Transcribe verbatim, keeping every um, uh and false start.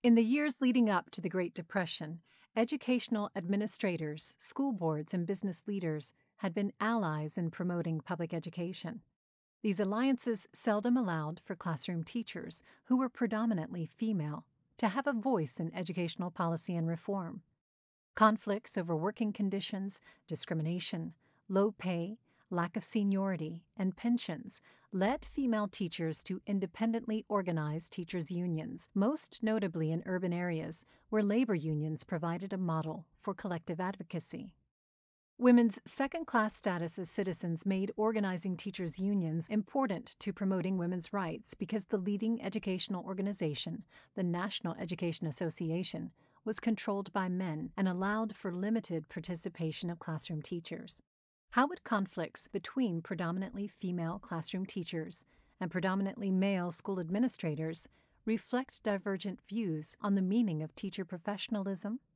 In the years leading up to the Great Depression, educational administrators, school boards, and business leaders had been allies in promoting public education. These alliances seldom allowed for classroom teachers, who were predominantly female, to have a voice in educational policy and reform. Conflicts over working conditions, discrimination, low pay, lack of seniority, and pensions led female teachers to independently organize teachers' unions, most notably in urban areas where labor unions provided a model for collective advocacy. Women's second class status as citizens made organizing teachers' unions important to promoting women's rights because the leading educational organization, the National Education Association, was controlled by men and allowed for limited participation of classroom teachers. How would conflicts between predominantly female classroom teachers and predominantly male school administrators reflect divergent views on the meaning of teacher professionalism